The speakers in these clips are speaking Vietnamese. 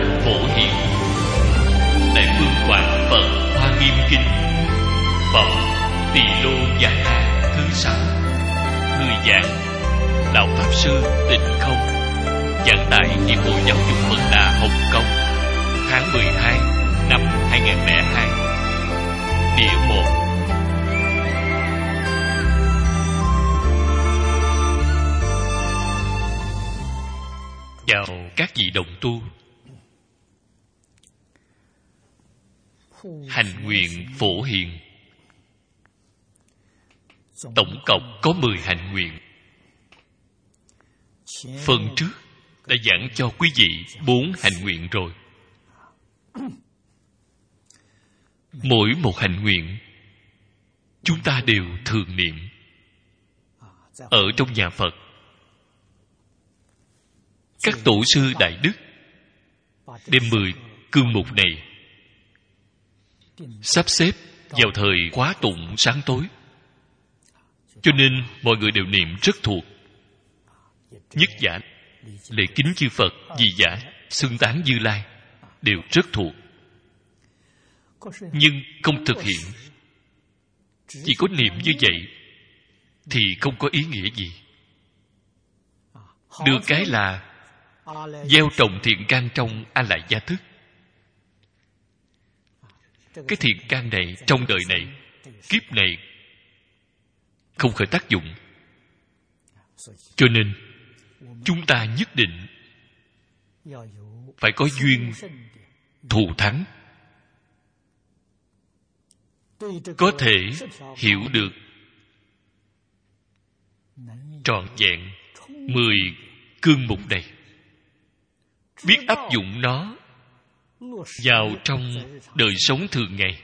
Phổ Hiền. Đại Phương Quảng Phật Hoa Nghiêm Kinh phẩm Tỳ Lô Giá Na thứ 6. Người giảng Lão Pháp Sư Tịnh Không, giảng tại Hiệp hội Giáo dục Phật Đà Hồng Kông, tháng 12 năm 2002. Địa 1. Chào các vị đồng tu. Hành nguyện Phổ Hiền tổng cộng có 10 hành nguyện. Phần trước đã giảng cho quý vị 4 hành nguyện rồi. Mỗi một hành nguyện chúng ta đều thường niệm. Ở trong nhà Phật, các tổ sư Đại Đức đem 10 cương mục này sắp xếp vào thời khóa tụng sáng tối, cho nên mọi người đều niệm rất thuộc. Nhất giả, lễ kính chư Phật, dị giả, xưng tán Như Lai đều rất thuộc. Nhưng không thực hiện, chỉ có niệm như vậy thì không có ý nghĩa gì. Được cái là gieo trồng thiện căn trong A Lại Gia Thức. Cái thiện căn này trong đời này, kiếp này không khởi tác dụng. Cho nên chúng ta nhất định phải có duyên thù thắng, có thể hiểu được trọn vẹn 10 cương mục này, biết áp dụng nó vào trong đời sống thường ngày,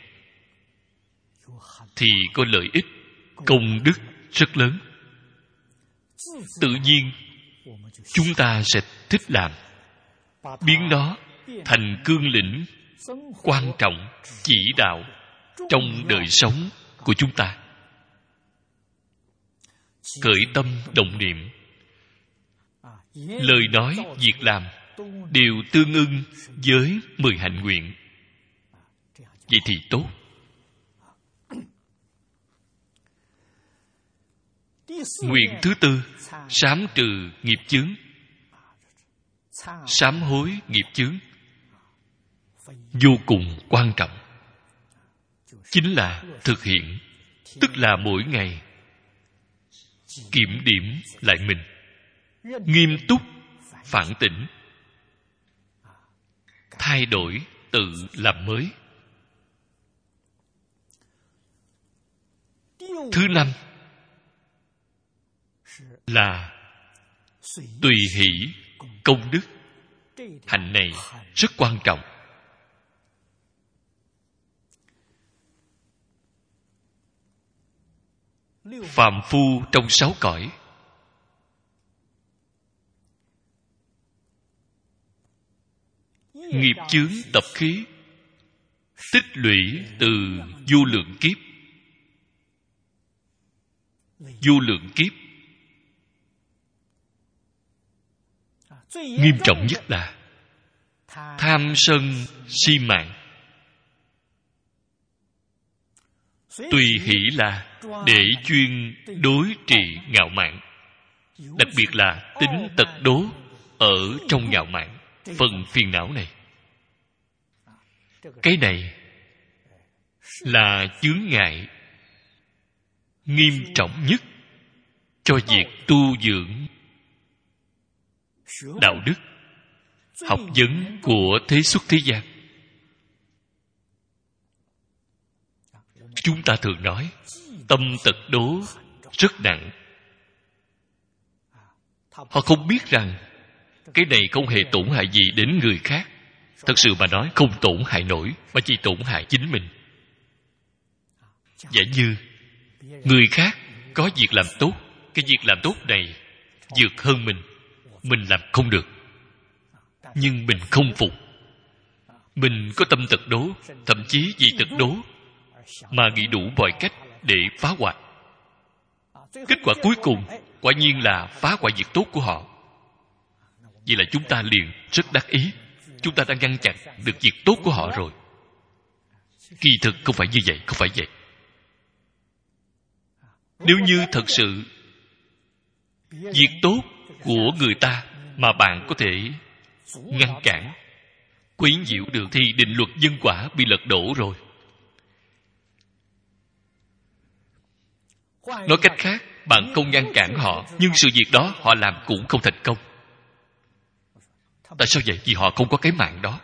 thì có lợi ích, công đức rất lớn. Tự nhiên chúng ta sẽ thích làm, biến nó thành cương lĩnh quan trọng chỉ đạo trong đời sống của chúng ta. Khởi tâm động niệm, lời nói, việc làm đều tương ưng với 10 hạnh nguyện. Vậy thì tốt. Nguyện thứ 4, sám trừ nghiệp chướng. Sám hối nghiệp chướng vô cùng quan trọng. Chính là thực hiện, tức là mỗi ngày kiểm điểm lại mình, nghiêm túc phản tỉnh, thay đổi, tự làm mới. Thứ 5 là tùy hỷ công đức. Hạnh này rất quan trọng. Phàm phu trong 6 cõi, nghiệp chướng tập khí tích lũy từ vô lượng kiếp. Vô lượng kiếp, nghiêm trọng nhất là tham sân si mạng. Tùy hỷ là để chuyên đối trị ngạo mạn, đặc biệt là tính tật đố ở trong ngạo mạn, phần phiền não này. Cái này là chướng ngại nghiêm trọng nhất cho việc tu dưỡng đạo đức, học vấn của thế xuất thế gian. Chúng ta thường nói tâm tật đố rất nặng. Họ không biết rằng cái này không hề tổn hại gì đến người khác. Thật sự mà nói, không tổn hại nổi, mà chỉ tổn hại chính mình. Giả như người khác có việc làm tốt, cái việc làm tốt này vượt hơn mình làm không được, nhưng mình không phục. Mình có tâm tật đố, thậm chí vì tật đố mà nghĩ đủ mọi cách để phá hoại. Kết quả cuối cùng quả nhiên là phá hoại việc tốt của họ. Vậy là chúng ta liền rất đắc ý, chúng ta đã ngăn chặn được việc tốt của họ rồi. Kỳ thực không phải như vậy, không phải vậy. Nếu như thật sự việc tốt của người ta mà bạn có thể ngăn cản, quấy nhiễu được, thì định luật nhân quả bị lật đổ rồi. Nói cách khác, bạn không ngăn cản họ, nhưng sự việc đó họ làm cũng không thành công. Tại sao vậy? Vì họ không có cái mạng đó.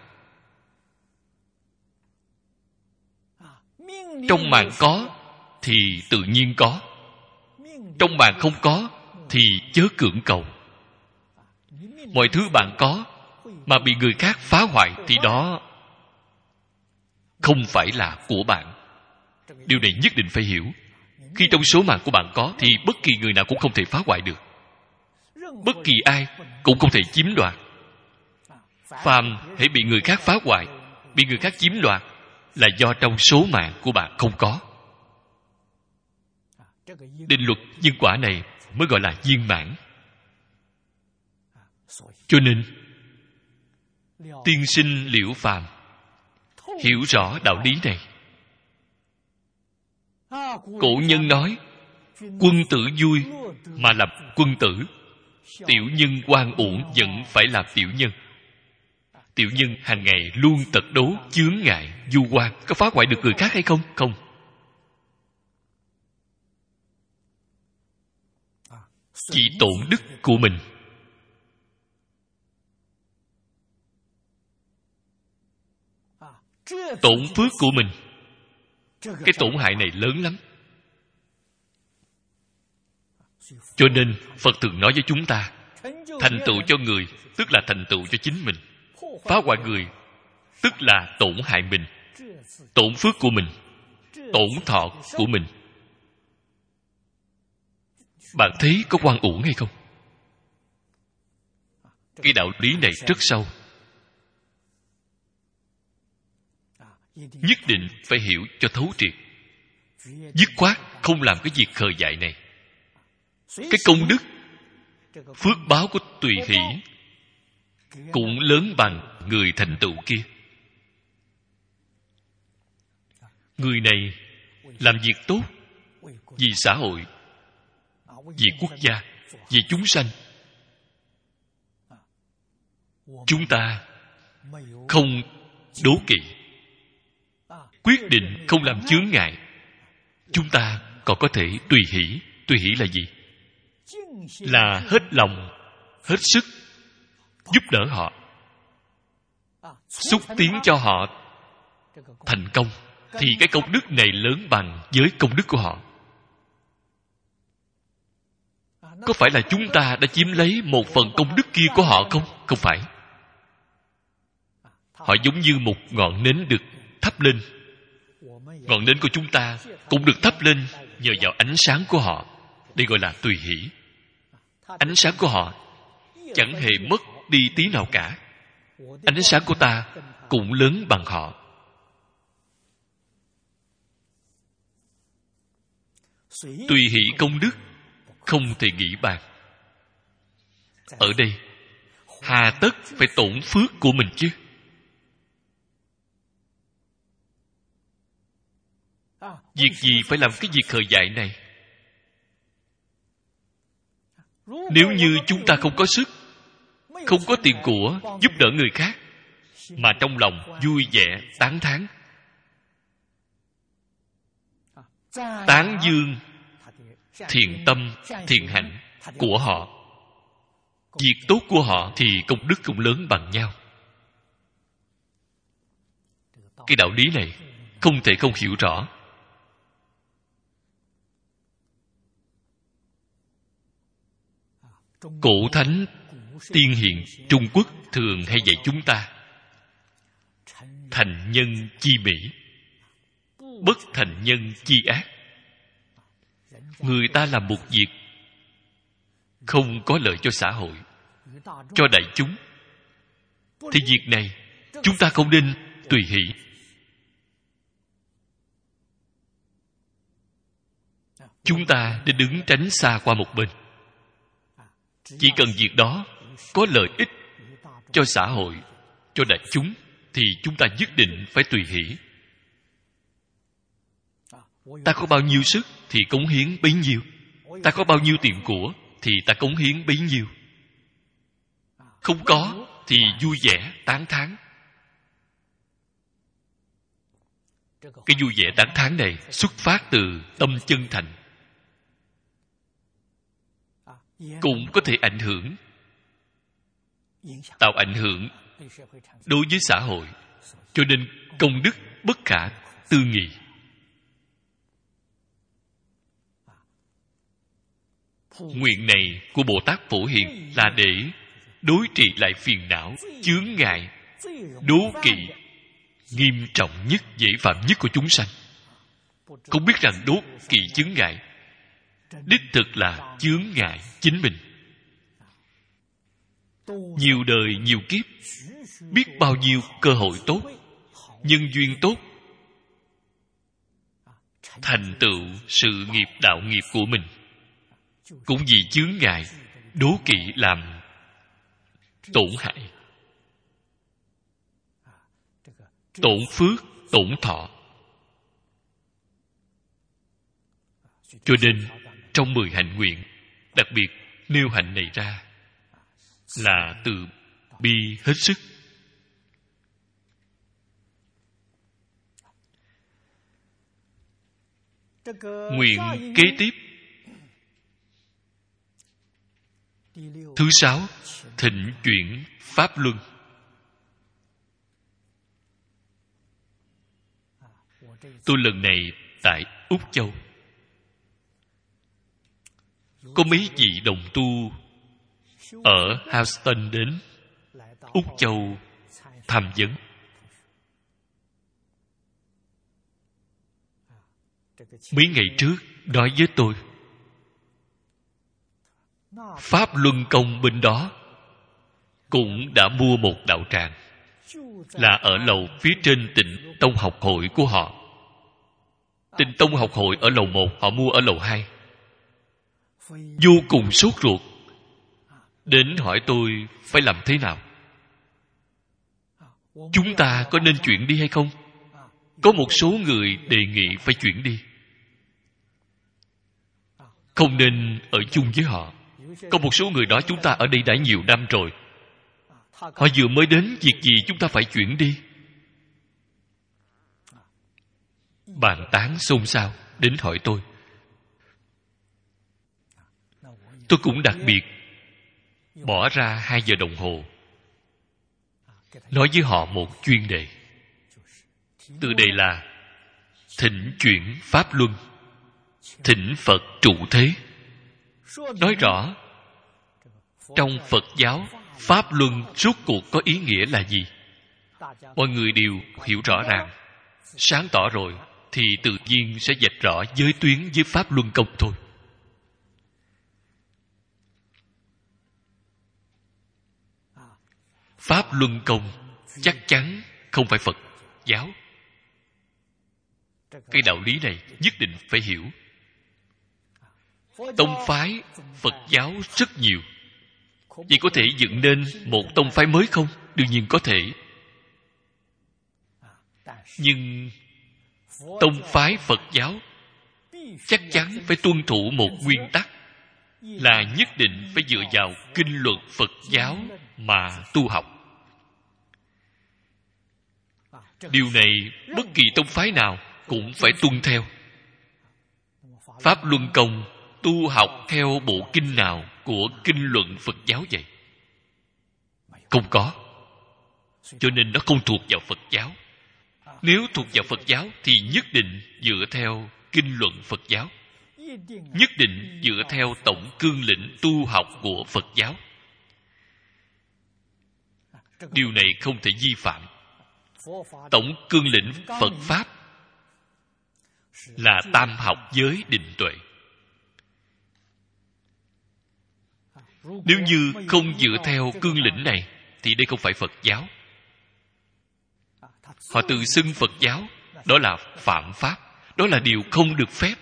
Trong mạng có thì tự nhiên có, trong mạng không có thì chớ cưỡng cầu. Mọi thứ bạn có mà bị người khác phá hoại thì đó không phải là của bạn. Điều này nhất định phải hiểu. Khi trong số mạng của bạn có thì bất kỳ người nào cũng không thể phá hoại được, bất kỳ ai cũng không thể chiếm đoạt. Phàm hễ bị người khác phá hoại, bị người khác chiếm đoạt, là do trong số mạng của bạn không có. Định luật nhân quả này mới gọi là viên mãn. Cho nên tiên sinh Liễu Phàm hiểu rõ đạo lý này. Cổ nhân nói, quân tử vui mà làm quân tử, tiểu nhân oan uổng vẫn phải làm tiểu nhân. Tiểu nhân hàng ngày luôn tật đố, chướng ngại, du quan, có phá hoại được người khác hay không? Không. Chỉ tổn đức của mình. Tổn phước của mình. Cái tổn hại này lớn lắm. Cho nên Phật thường nói với chúng ta, thành tựu cho người tức là thành tựu cho chính mình, phá hoại người tức là tổn hại mình, tổn phước của mình, tổn thọ của mình. Bạn thấy có oan uổng hay không? Cái đạo lý này rất sâu, nhất định phải hiểu cho thấu triệt. Dứt khoát không làm cái việc khờ dại này. Cái công đức, phước báo của Tùy Hỷ cũng lớn bằng người thành tựu kia. Người này làm việc tốt vì xã hội, vì quốc gia, vì chúng sanh. Chúng ta không đố kỵ, quyết định không làm chướng ngại. Chúng ta còn có thể tùy hỷ. Tùy hỷ là gì? Là hết lòng, hết sức giúp đỡ họ, xúc tiến cho họ thành công, thì cái công đức này lớn bằng với công đức của họ. Có phải là chúng ta đã chiếm lấy một phần công đức kia của họ không? Không phải. Họ giống như một ngọn nến được thắp lên. Ngọn nến của chúng ta cũng được thắp lên nhờ vào ánh sáng của họ. Đây gọi là tùy hỷ. Ánh sáng của họ chẳng hề mất đi tí nào cả. Ánh sáng của ta cũng lớn bằng họ. Tùy hỷ công đức không thể nghĩ bàn. Ở đây hà tất phải tổn phước của mình chứ? Việc gì phải làm cái việc khờ dại này? Nếu như chúng ta không có sức, không có tiền của giúp đỡ người khác, mà trong lòng vui vẻ tán thán, tán dương thiện tâm, thiện hạnh của họ, việc tốt của họ, thì công đức cũng lớn bằng nhau. Cái đạo lý này không thể không hiểu rõ. Cổ thánh tiên hiền Trung Quốc thường hay dạy chúng ta: thành nhân chi mỹ, bất thành nhân chi ác. Người ta làm một việc không có lợi cho xã hội, cho đại chúng, thì việc này chúng ta không nên tùy hỷ. Chúng ta nên đứng tránh xa qua một bên. Chỉ cần việc đó có lợi ích cho xã hội, cho đại chúng, thì chúng ta nhất định phải tùy hỷ. Ta có bao nhiêu sức thì cống hiến bấy nhiêu, ta có bao nhiêu tiền của thì ta cống hiến bấy nhiêu. Không có thì vui vẻ tán thán. Cái vui vẻ tán thán này xuất phát từ tâm chân thành, cũng có thể ảnh hưởng, tạo ảnh hưởng đối với xã hội. Cho nên công đức bất khả tư nghị. Nguyện này của Bồ Tát Phổ Hiền là để đối trị lại phiền não, chướng ngại, đố kỵ nghiêm trọng nhất, dễ phạm nhất của chúng sanh. Không biết rằng đố kỵ chướng ngại đích thực là chướng ngại chính mình. Nhiều đời nhiều kiếp, biết bao nhiêu cơ hội tốt, nhân duyên tốt, thành tựu sự nghiệp đạo nghiệp của mình, cũng vì chướng ngại đố kỵ làm tổn hại, tổn phước, tổn thọ. Cho nên trong 10 hạnh nguyện, đặc biệt nêu hạnh này ra là từ bi hết sức. Nguyện kế tiếp thứ 6, thịnh chuyển pháp luân. Tôi lần này tại Úc Châu, có mấy vị đồng tu ở Houston đến Úc Châu tham vấn. Mấy ngày trước nói với tôi, Pháp Luân Công bên đó cũng đã mua một đạo tràng, là ở lầu phía trên Tịnh Tông học hội của họ. Tịnh Tông học hội ở lầu 1, họ mua ở lầu 2. Vô cùng sốt ruột, đến hỏi tôi phải làm thế nào. Chúng ta có nên chuyển đi hay không? Có một số người đề nghị phải chuyển đi, không nên ở chung với họ. Có một số người nói chúng ta ở đây đã nhiều năm rồi, họ vừa mới đến, việc gì chúng ta phải chuyển đi. Bàn tán xôn xao, đến hỏi tôi. Tôi cũng đặc biệt bỏ ra 2 giờ đồng hồ nói với họ một chuyên đề. Từ đề là thịnh chuyển pháp luân, thỉnh Phật trụ thế. Nói rõ trong Phật giáo, pháp luân rốt cuộc có ý nghĩa là gì. Mọi người đều hiểu rõ ràng, sáng tỏ rồi, thì tự nhiên sẽ vạch rõ giới tuyến với Pháp Luân Công thôi. Pháp Luân Công chắc chắn không phải Phật giáo. Cái đạo lý này nhất định phải hiểu. Tông phái Phật giáo rất nhiều, vậy có thể dựng nên một tông phái mới không? Đương nhiên có thể. Nhưng tông phái Phật giáo chắc chắn phải tuân thủ một nguyên tắc, là nhất định phải dựa vào kinh luật Phật giáo mà tu học. Điều này bất kỳ tông phái nào cũng phải tuân theo. Pháp Luân Công tu học theo bộ kinh nào của kinh luận Phật giáo vậy? Không có. Cho nên nó không thuộc vào Phật giáo. Nếu thuộc vào Phật giáo thì nhất định dựa theo kinh luận Phật giáo, nhất định dựa theo tổng cương lĩnh tu học của Phật giáo. Điều này không thể vi phạm. Tổng cương lĩnh Phật Pháp là tam học giới định tuệ. Nếu như không dựa theo cương lĩnh này thì đây không phải Phật giáo. Họ tự xưng Phật giáo, đó là phạm pháp, đó là điều không được phép.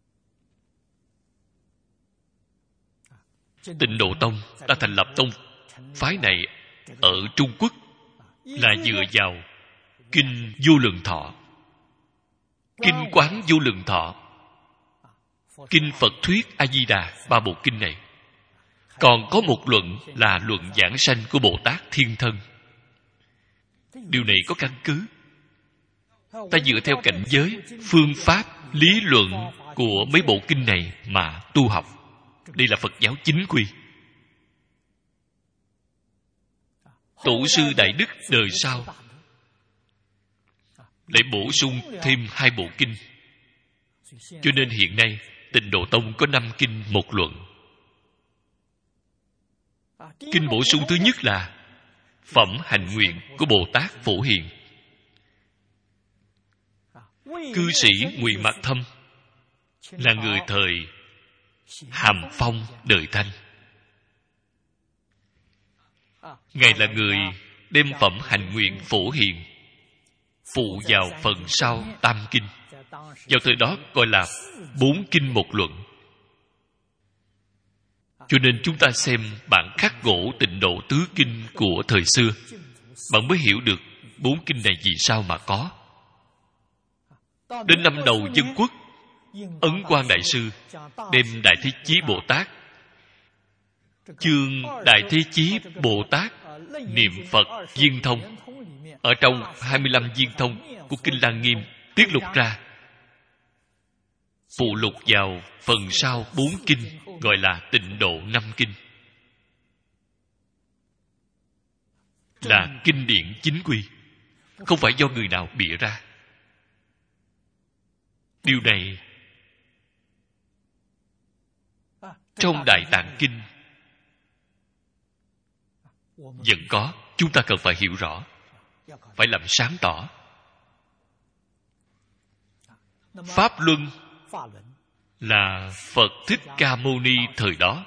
Tịnh Độ Tông đã thành lập tông phái này ở Trung Quốc là dựa vào Kinh Vô Lượng Thọ, Kinh Quán Vô Lượng Thọ, Kinh Phật Thuyết A Di Đà, 3 bộ kinh này. Còn có một luận là luận giảng sanh của Bồ Tát Thiên Thân. Điều này có căn cứ. Ta dựa theo cảnh giới, phương pháp, lý luận của mấy bộ kinh này mà tu học. Đây là Phật giáo chính quy. Tổ sư Đại Đức đời sau lại bổ sung thêm 2 bộ kinh. Cho nên hiện nay Tịnh Độ Tông có 5 kinh 1 luận. Kinh bổ sung thứ nhất là Phẩm Hạnh Nguyện của Bồ Tát Phổ Hiền. Cư sĩ Ngụy Mạc Thâm là người thời Hàm Phong đời Thanh. Ngài là người đem Phẩm Hạnh Nguyện Phổ Hiền phụ vào phần sau Tam Kinh. Vào thời đó gọi là 4 kinh 1 luận. Cho nên chúng ta xem bản khắc gỗ Tịnh Độ Tứ Kinh của thời xưa, bạn mới hiểu được 4 kinh này vì sao mà có. Đến năm đầu Dân Quốc, Ấn Quang Đại Sư đem Đại Thế Chí Bồ Tát, chương Đại Thế Chí Bồ Tát niệm Phật viên thông ở trong 25 viên thông của Kinh Lăng Nghiêm tiết lục ra, phụ lục vào phần sau 4 kinh gọi là Tịnh Độ 5 kinh, là kinh điển chính quy, không phải do người nào bịa ra. Điều này trong Đại Tạng Kinh vẫn có, chúng ta cần phải hiểu rõ, phải làm sáng tỏ. Pháp Luân là Phật Thích Ca Mâu Ni thời đó,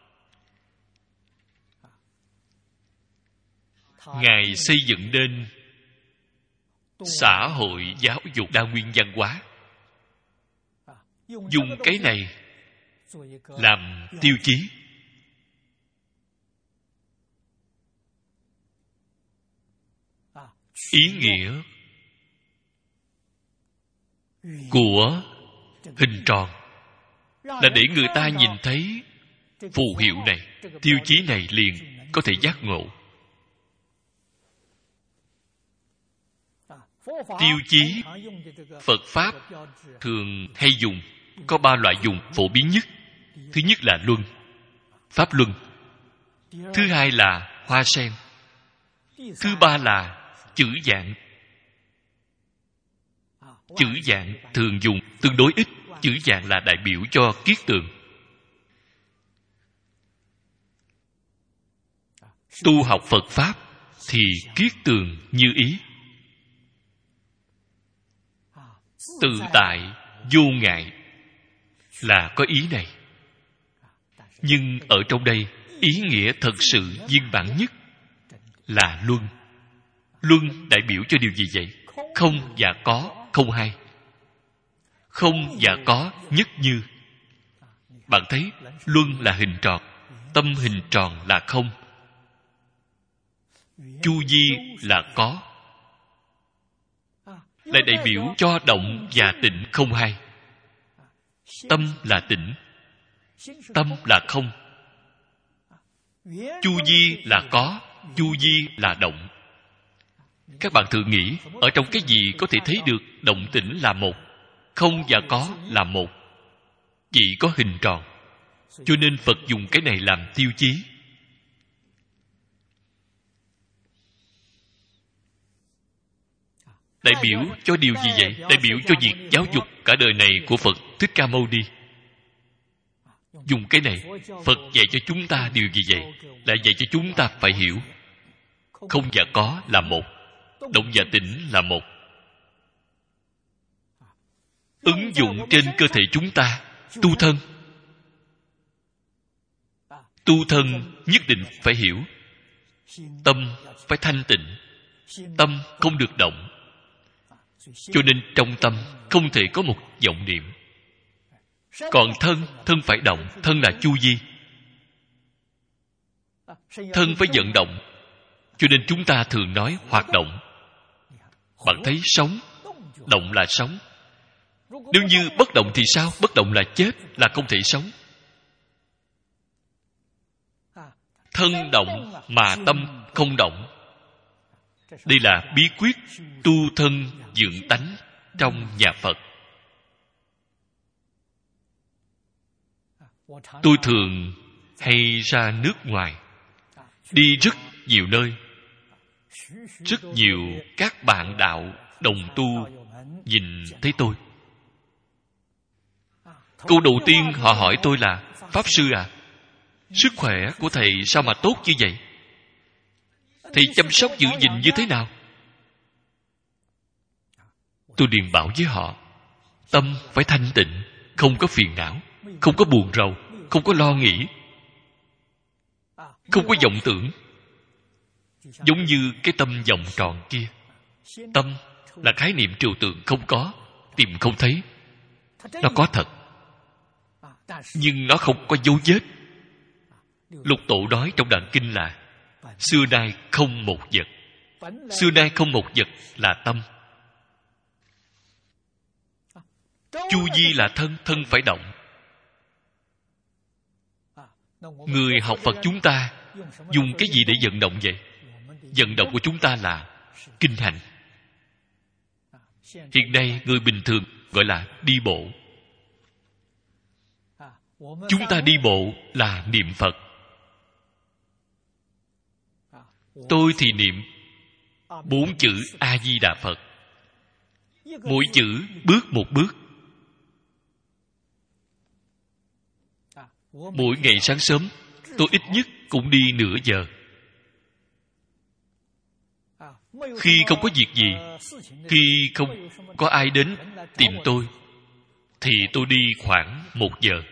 Ngài xây dựng nên xã hội giáo dục đa nguyên văn hóa, dùng cái này làm tiêu chí. Ý nghĩa của hình tròn là để người ta nhìn thấy phù hiệu này, tiêu chí này liền có thể giác ngộ. Tiêu chí Phật Pháp thường hay dùng có 3 loại dùng phổ biến nhất. Thứ nhất là luân, Pháp Luân. Thứ hai là hoa sen. Thứ ba là chữ dạng. Chữ dạng thường dùng tương đối ít. Chữ dạng là đại biểu cho kiết tường. Tu học Phật Pháp thì kiết tường như ý, tự tại vô ngại là có ý này. Nhưng ở trong đây, ý nghĩa thật sự viên bản nhất là luân. Luân đại biểu cho điều gì vậy? Không và có, không hai. Không và có nhất như. Bạn thấy luân là hình tròn, tâm hình tròn là không, chu vi là có, lại đại biểu cho động và tịnh không hai. Tâm là tịnh, tâm là không, chu vi là có, chu vi là động. Các bạn thử nghĩ, ở trong cái gì có thể thấy được động tĩnh là một, không và có là một, chỉ có hình tròn. Cho nên Phật dùng cái này làm tiêu chí. Đại biểu cho điều gì vậy? Đại biểu cho việc giáo dục cả đời này của Phật Thích Ca Mâu Ni. Dùng cái này, Phật dạy cho chúng ta điều gì vậy? Là dạy cho chúng ta phải hiểu không và có là một, động và tĩnh là một. Ứng dụng trên cơ thể chúng ta. Tu thân, tu thân nhất định phải hiểu. Tâm phải thanh tịnh, tâm không được động. Cho nên trong tâm không thể có một vọng niệm. Còn thân, thân phải động. Thân là chu vi. Thân phải vận động. Cho nên chúng ta thường nói hoạt động. Bạn thấy sống, động là sống. Nếu như bất động thì sao? Bất động là chết, là không thể sống. Thân động mà tâm không động. Đây là bí quyết tu thân dưỡng tánh trong nhà Phật. Tôi thường hay ra nước ngoài, đi rất nhiều nơi. Rất nhiều các bạn đạo đồng tu nhìn thấy tôi. Câu đầu tiên họ hỏi tôi là: Pháp Sư à, sức khỏe của thầy sao mà tốt như vậy? Thầy chăm sóc giữ gìn như thế nào? Tôi liền bảo với họ: tâm phải thanh tịnh, không có phiền não, không có buồn rầu, không có lo nghĩ, không có vọng tưởng. Giống như cái tâm vòng tròn kia. Tâm là khái niệm trừu tượng không có, tìm không thấy. Nó có thật, nhưng nó không có dấu vết. Lục Tổ nói trong Đàn Kinh là: xưa nay không một vật. Xưa nay không một vật là tâm. Chu vi là thân, thân phải động. Người học Phật chúng ta dùng cái gì để vận động vậy? Vận động của chúng ta là kinh hành. Hiện nay người bình thường gọi là đi bộ. Chúng ta đi bộ là niệm Phật. Tôi thì niệm 4 chữ A Di Đà Phật. Mỗi chữ bước một bước. Mỗi ngày sáng sớm tôi ít nhất cũng đi nửa giờ. Khi không có việc gì, khi không có ai đến tìm tôi, thì tôi đi khoảng 1 giờ.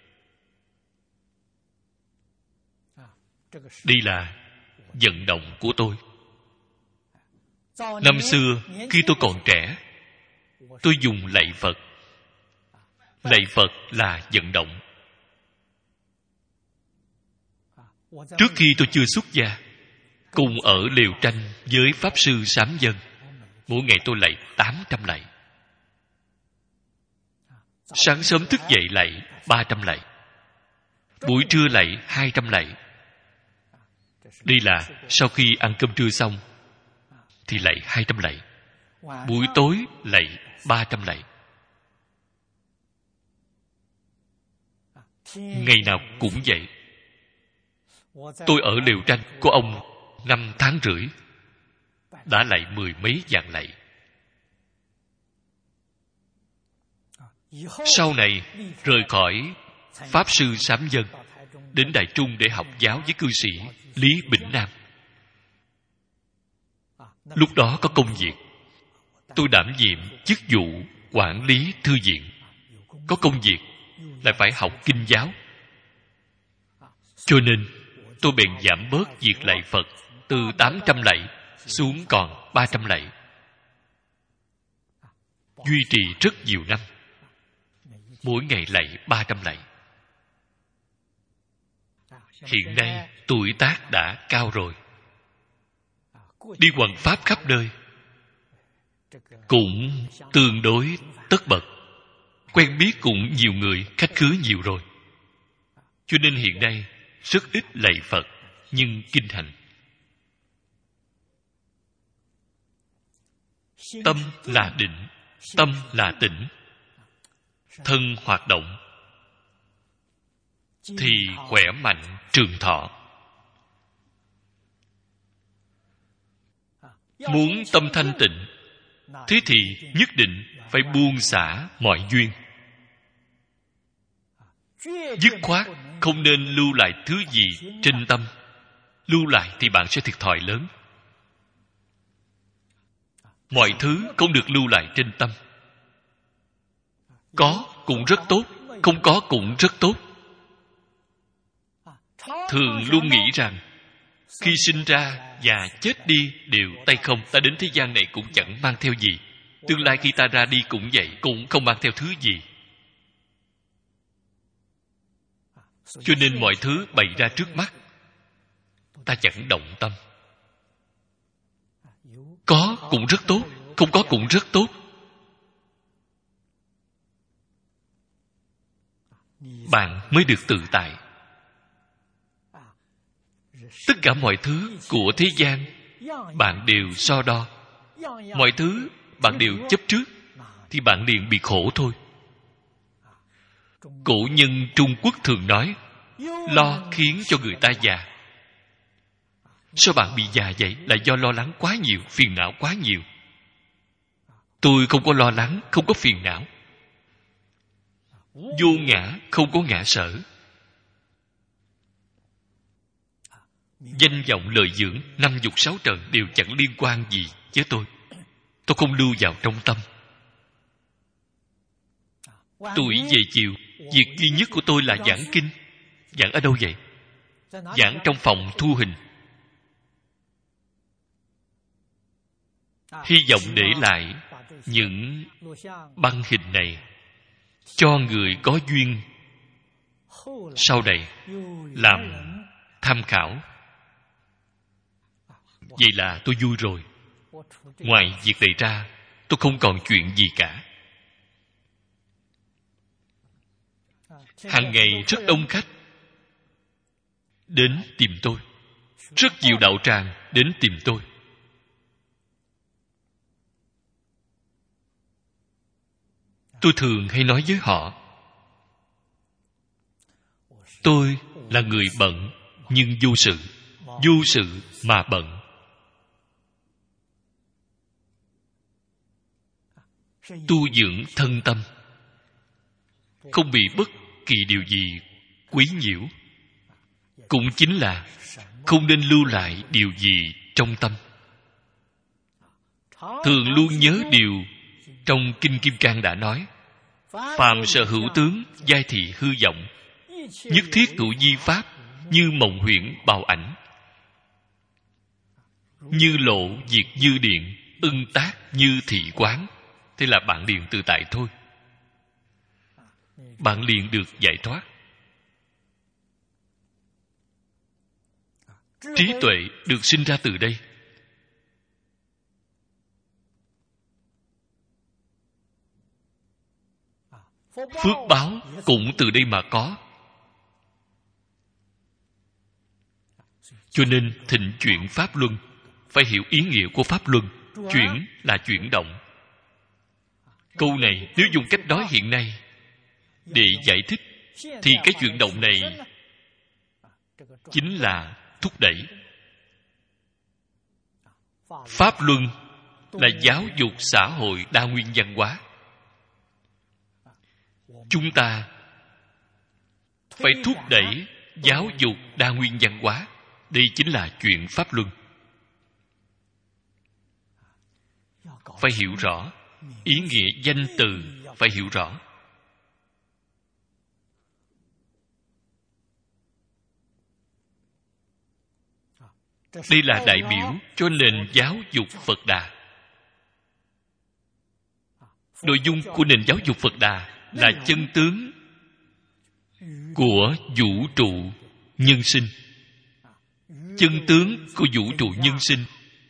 Đây là vận động của tôi. Năm xưa khi tôi còn trẻ, tôi dùng lạy Phật. Lạy Phật là vận động. Trước khi tôi chưa xuất gia, cùng ở lều tranh với Pháp Sư Sám Dân, mỗi ngày tôi lạy 800 lạy. Sáng sớm thức dậy lạy 300 lạy. Buổi trưa lạy 200 lạy. Đây là sau khi ăn cơm trưa xong thì lạy 200 lạy. Buổi tối lạy 300 lạy. Ngày nào cũng vậy. Tôi ở lều tranh của ông 5 tháng rưỡi, đã lạy 10 mấy vạn lạy. Sau này rời khỏi Pháp Sư Sám Dân, đến Đài Trung để học giáo với cư sĩ Lý Bỉnh Nam. Lúc đó có công việc, tôi đảm nhiệm chức vụ quản lý thư viện. Có công việc lại phải học kinh giáo, cho nên tôi bèn giảm bớt việc lạy Phật từ 800 lạy xuống còn 300 lạy. Duy trì rất nhiều năm, mỗi ngày lạy 300 lạy. Hiện nay tuổi tác đã cao rồi, đi hoằng pháp khắp nơi, cũng tương đối tất bật, quen biết cũng nhiều người, khách khứa nhiều rồi. Cho nên hiện nay rất ít lạy Phật, nhưng kinh hành. Tâm là định, tâm là tĩnh. Thân hoạt động thì khỏe mạnh trường thọ. Muốn tâm thanh tịnh, thế thì nhất định phải buông xả mọi duyên. Dứt khoát không nên lưu lại thứ gì trên tâm. Lưu lại thì bạn sẽ thiệt thòi lớn. Mọi thứ không được lưu lại trên tâm. Có cũng rất tốt, không có cũng rất tốt. Thường luôn nghĩ rằng khi sinh ra và chết đi đều tay không. Ta đến thế gian này cũng chẳng mang theo gì. Tương lai khi ta ra đi cũng vậy, cũng không mang theo thứ gì. Cho nên mọi thứ bày ra trước mắt. ta chẳng động tâm. Có cũng rất tốt, không có cũng rất tốt. Bạn mới được tự tại. Tất cả mọi thứ của thế gian bạn đều so đo, mọi thứ bạn đều chấp trước, thì bạn liền bị khổ thôi. Cổ nhân Trung Quốc thường nói, lo khiến cho người ta già. Sao bạn bị già vậy? Là do lo lắng quá nhiều, phiền não quá nhiều. Tôi không có lo lắng, không có phiền não. Vô ngã, không có ngã sở. Danh vọng lợi dưỡng, năm dục sáu trần đều chẳng liên quan gì với tôi. Tôi không lưu vào trong tâm. Tuổi về chiều, việc duy nhất của tôi là giảng kinh. Giảng ở đâu vậy? Giảng trong phòng thu hình. Hy vọng để lại những băng hình này cho người có duyên sau này làm tham khảo. Vậy là tôi vui rồi. Ngoài việc này ra, tôi không còn chuyện gì cả. Hàng ngày rất đông khách đến tìm tôi. Rất nhiều đạo tràng đến tìm tôi. Tôi thường hay nói với họ, tôi là người bận nhưng vô sự. Vô sự mà bận. Tu dưỡng thân tâm, không bị bất kỳ điều gì quấy nhiễu. Cũng chính là không nên lưu lại điều gì trong tâm. Thường luôn nhớ điều trong Kinh Kim Cang đã nói, phàm sở hữu tướng, giai thị hư vọng, nhất thiết hữu di pháp, như mộng huyễn bào ảnh, như lộ diệt như điện, ưng tác như thị quán. Thế là bạn liền tự tại thôi. Bạn liền được giải thoát. Trí tuệ được sinh ra từ đây. Phước báo cũng từ đây mà có. Cho nên thịnh chuyển pháp luân, phải hiểu ý nghĩa của pháp luân. Chuyển là chuyển động. Câu này nếu dùng cách nói hiện nay để giải thích, thì cái chuyển động này chính là thúc đẩy. Pháp luân là giáo dục xã hội đa nguyên văn hóa. Chúng ta phải thúc đẩy giáo dục đa nguyên văn hóa. Đây chính là chuyện pháp luân. Phải hiểu rõ ý nghĩa danh từ, phải hiểu rõ. Đây là đại biểu cho nền giáo dục Phật Đà. Nội dung của nền giáo dục Phật Đà là chân tướng của vũ trụ nhân sinh. Chân tướng của vũ trụ nhân sinh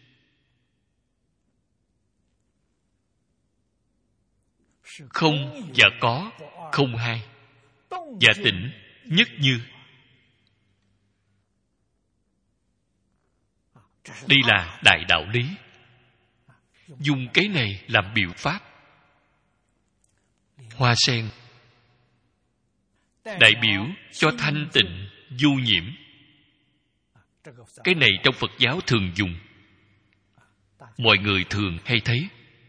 không và có, không hai, và tịnh nhất như. Đây là đại đạo lý. Dùng cái này làm biểu pháp. Hoa sen đại biểu cho thanh tịnh vô nhiễm. Cái này trong Phật giáo thường dùng, mọi người thường hay thấy.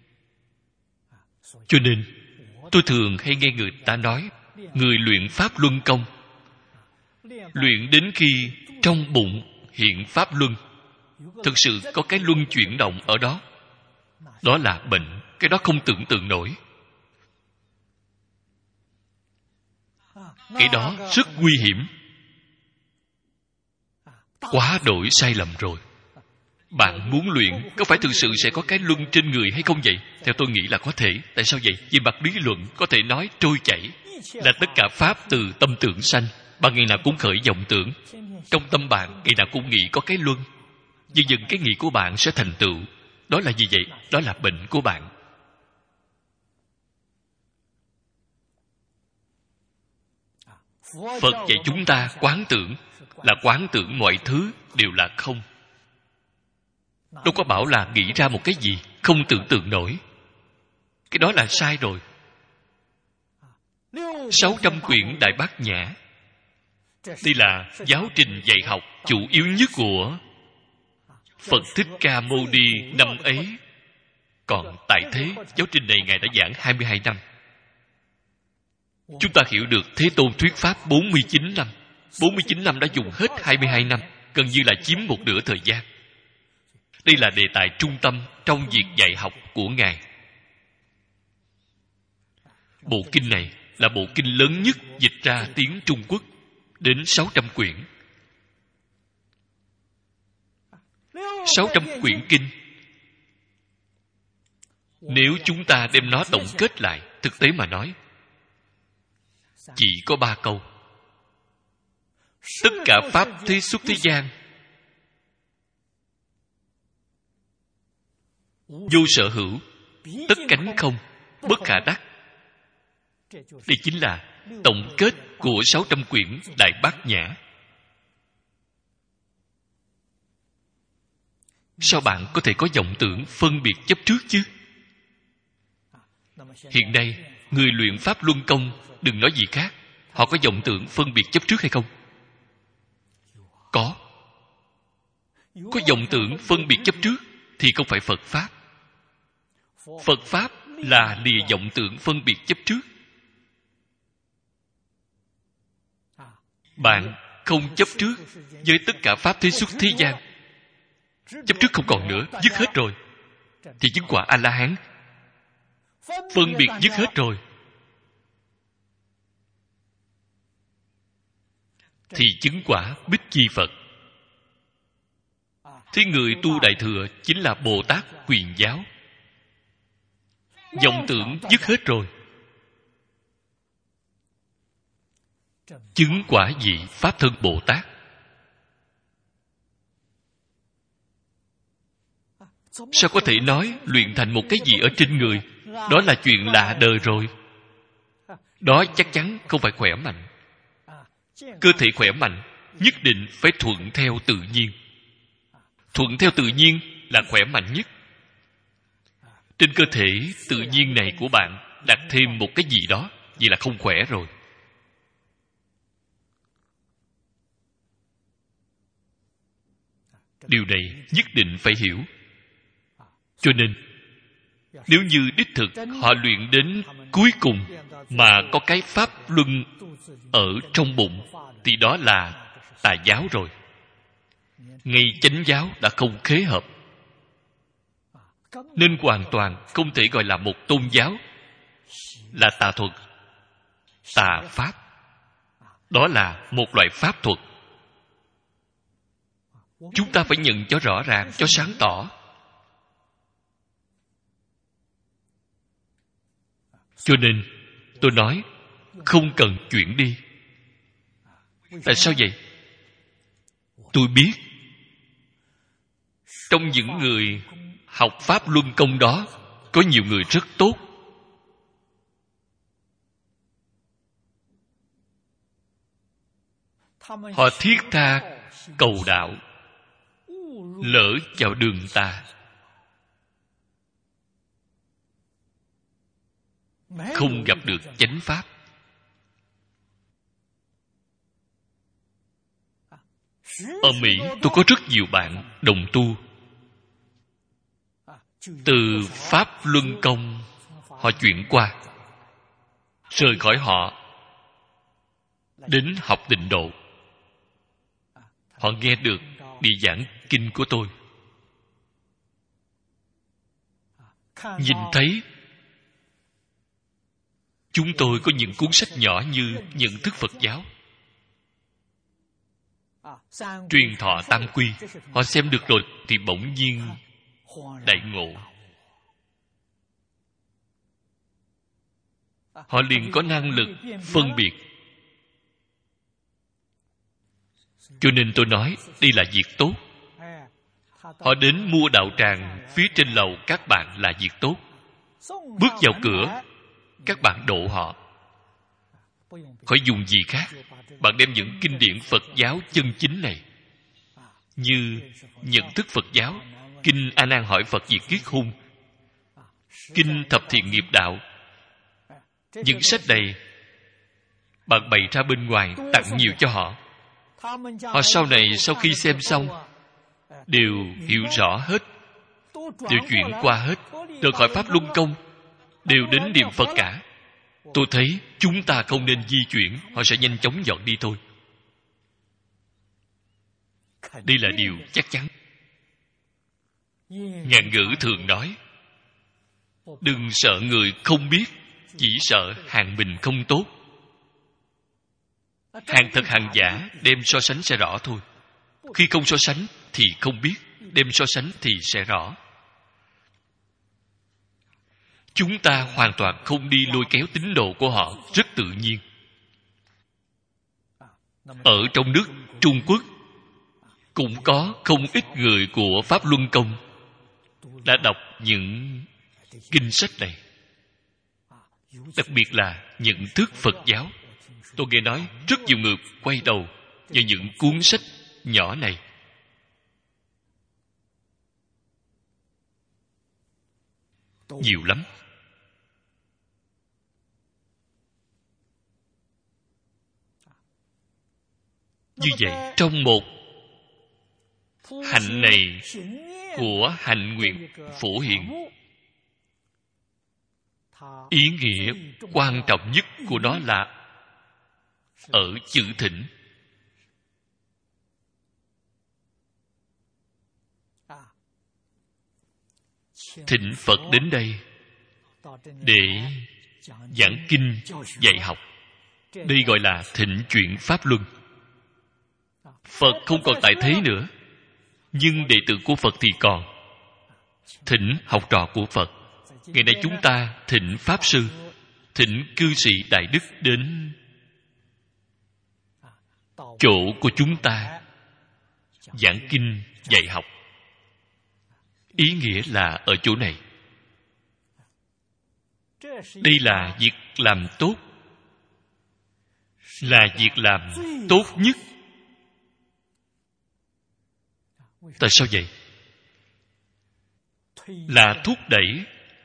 Cho nên tôi thường hay nghe người ta nói, người luyện pháp luân công, luyện đến khi trong bụng hiện pháp luân, thực sự có cái luân chuyển động ở đó. Đó là bệnh. Cái đó không tưởng tượng nổi. Cái đó rất nguy hiểm. Quá đổi sai lầm rồi. Bạn muốn luyện, có phải thực sự sẽ có cái luân trên người hay không vậy? Theo tôi nghĩ là có thể. Tại sao vậy? Vì mặt lý luận có thể nói trôi chảy, là tất cả pháp từ tâm tưởng sanh. Bạn ngày nào cũng khởi vọng tưởng. Trong tâm bạn ngày nào cũng nghĩ có cái luân. Dần dần cái nghĩ của bạn sẽ thành tựu. Đó là gì vậy? Đó là bệnh của bạn. Phật dạy chúng ta quán tưởng là quán tưởng mọi thứ đều là không. Đâu có bảo là nghĩ ra một cái gì không tưởng tượng nổi. Cái đó là sai rồi. 600 quyển Đại Bát Nhã, đây là giáo trình dạy học chủ yếu nhất của Phật Thích Ca Mâu Ni năm ấy. Còn tại thế, giáo trình này Ngài đã giảng 22 năm. Chúng ta hiểu được Thế Tôn thuyết pháp 49 năm. 49 năm đã dùng hết 22 năm, gần như là chiếm một nửa thời gian. Đây là đề tài trung tâm trong việc dạy học của Ngài. Bộ kinh này là bộ kinh lớn nhất dịch ra tiếng Trung Quốc, đến 600 quyển. 600 quyển kinh, nếu chúng ta đem nó tổng kết lại, thực tế mà nói, chỉ có 3 câu. Tất cả pháp thế xuất thế gian, vô sở hữu, tất cánh không, bất khả đắc. Đây chính là tổng kết của 600 quyển Đại Bát Nhã. Sao bạn có thể có vọng tưởng phân biệt chấp trước chứ? Hiện nay, người luyện pháp luân công, đừng nói gì khác, họ có vọng tưởng phân biệt chấp trước hay không? Có. Có vọng tưởng phân biệt chấp trước thì không phải Phật Pháp. Phật Pháp là lìa vọng tưởng phân biệt chấp trước. Bạn không chấp trước với tất cả pháp thế xuất thế gian. Chấp trước không còn nữa, dứt hết rồi, thì chứng quả A-la-hán. Phân biệt dứt hết rồi, thì chứng quả Bích Chi Phật. Thế người tu Đại Thừa chính là Bồ Tát Quyền Giáo. Vọng tưởng dứt hết rồi, chứng quả vị Pháp Thân Bồ Tát. Sao có thể nói luyện thành một cái gì ở trên người? Đó là chuyện lạ đời rồi. Đó chắc chắn không phải khỏe mạnh. Cơ thể khỏe mạnh nhất định phải thuận theo tự nhiên. Thuận theo tự nhiên là khỏe mạnh nhất. Trên cơ thể tự nhiên này của bạn đặt thêm một cái gì đó, vậy là không khỏe rồi. Điều này nhất định phải hiểu. Cho nên, nếu như đích thực họ luyện đến cuối cùng mà có cái pháp luân ở trong bụng, thì đó là tà giáo rồi. Ngay chánh giáo đã không khế hợp, nên hoàn toàn không thể gọi là một tôn giáo, là tà thuật, tà pháp. Đó là một loại pháp thuật. Chúng ta phải nhận cho rõ ràng, cho sáng tỏ. Cho nên tôi nói không cần chuyển đi. Tại sao vậy? Tôi biết trong những người học pháp luân công đó có nhiều người rất tốt. Họ thiết tha cầu đạo, lỡ vào đường tà, không gặp được chánh pháp. Ở Mỹ tôi có rất nhiều bạn đồng tu. Từ pháp luân công họ chuyển qua, rời khỏi họ đến học tịnh độ. Họ nghe được địa giảng kinh của tôi, nhìn thấy chúng tôi có những cuốn sách nhỏ như Nhận thức Phật giáo, Truyền thọ tam quy. Họ xem được rồi thì bỗng nhiên đại ngộ. Họ liền có năng lực phân biệt Cho nên tôi nói đây là việc tốt. Họ đến mua đạo tràng phía trên lầu các bạn là việc tốt. Bước vào cửa, các bạn độ họ. Khỏi dùng gì khác. Bạn đem những kinh điển Phật giáo chân chính này, như Nhận thức Phật giáo, Kinh A Nan hỏi Phật việc kiết hung, Kinh Thập Thiện Nghiệp Đạo, những sách này bạn bày ra bên ngoài tặng nhiều cho họ. Họ sau này sau khi xem xong đều hiểu rõ hết, đều chuyển qua hết, rời khỏi pháp luân công, đều đến niệm Phật cả. Tôi thấy chúng ta không nên di chuyển, họ sẽ nhanh chóng dọn đi thôi. Đây là điều chắc chắn. Ngạn ngữ thường nói, đừng sợ người không biết, chỉ sợ hàng mình không tốt. Hàng thật hàng giả đem so sánh sẽ rõ thôi. Khi không so sánh thì không biết, đem so sánh thì sẽ rõ. Chúng ta hoàn toàn không đi lôi kéo tín đồ của họ, rất tự nhiên. Ở trong nước Trung Quốc cũng có không ít người của Pháp Luân Công đã đọc những kinh sách này, đặc biệt là Nhận thức Phật giáo. Tôi nghe nói rất nhiều người quay đầu vào những cuốn sách nhỏ này. Nhiều lắm. Như vậy, trong một hạnh này của hạnh nguyện phổ hiện, ý nghĩa quan trọng nhất của nó là ở chữ thỉnh. Thỉnh Phật đến đây để giảng kinh dạy học. Đây gọi là thịnh chuyển pháp luân. Phật không còn tại thế nữa, nhưng đệ tử của Phật thì còn. Thỉnh học trò của Phật. Ngày nay chúng ta thỉnh Pháp Sư, thỉnh cư sĩ Đại Đức đến chỗ của chúng ta giảng kinh dạy học. Ý nghĩa là ở chỗ này. Đây là việc làm tốt, là việc làm tốt nhất. Tại sao vậy? Là thúc đẩy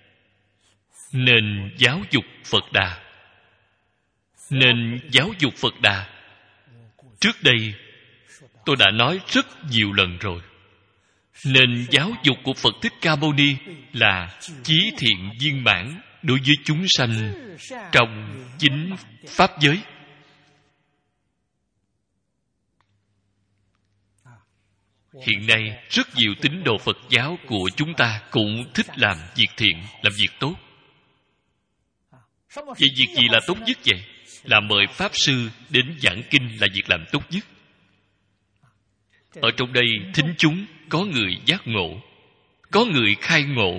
nền giáo dục Phật Đà. Nền giáo dục Phật Đà, trước đây tôi đã nói rất nhiều lần rồi. Nền giáo dục của Phật Thích Ca Mâu Ni là chí thiện viên mãn đối với chúng sanh trong chính pháp giới. Hiện nay rất nhiều tín đồ Phật giáo của chúng ta cũng thích làm việc thiện, làm việc tốt. Vậy việc gì là tốt nhất vậy? Là mời Pháp Sư đến giảng kinh là việc làm tốt nhất. Ở trong đây thính chúng có người giác ngộ, có người khai ngộ.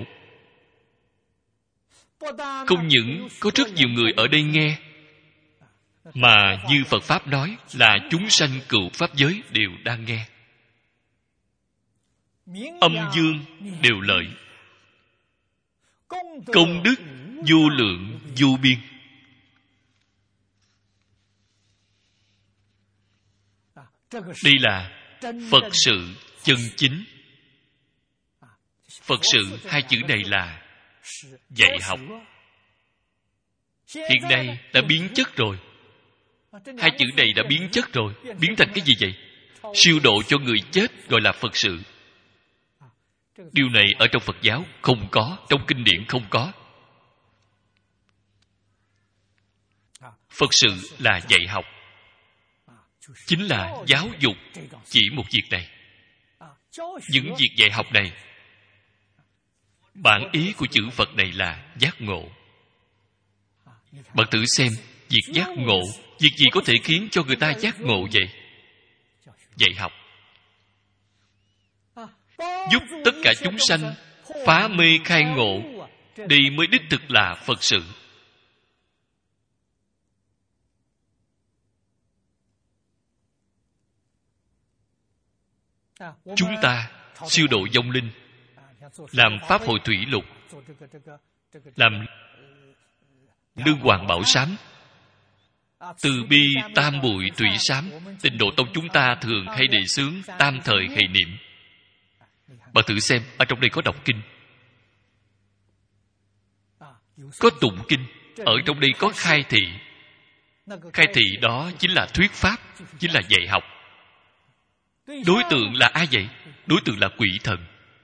Không những có rất nhiều người ở đây nghe, mà như Phật Pháp nói là chúng sanh cựu pháp giới đều đang nghe. Âm dương đều lợi, công đức vô lượng vô biên. Đây là Phật sự chân chính. Phật sự hai chữ này là dạy học. Hiện nay đã biến chất rồi. Hai chữ này đã biến chất rồi. Biến thành cái gì vậy? Siêu độ cho người chết gọi là Phật sự. Điều này ở trong Phật giáo không có, trong kinh điển không có. Phật sự là dạy học, chính là giáo dục chỉ một việc này. Những việc dạy học này, bản ý của chữ Phật này là giác ngộ. Bạn thử xem, việc giác ngộ, việc gì có thể khiến cho người ta giác ngộ vậy? Dạy học. Giúp tất cả chúng sanh phá mê khai ngộ, đây mới đích thực là Phật sự. Chúng ta siêu độ vong linh, làm pháp hội thủy lục, làm lương hoàng bảo sám, từ bi tam bụi thủy sám. Tịnh độ tông chúng ta thường hay đề xướng tam thời hay niệm. Bạn thử xem, ở trong đây có đọc kinh, có tụng kinh, ở trong đây có khai thị. Khai thị đó chính là thuyết pháp, chính là dạy học. Đối tượng là ai vậy? Đối tượng là quỷ thần.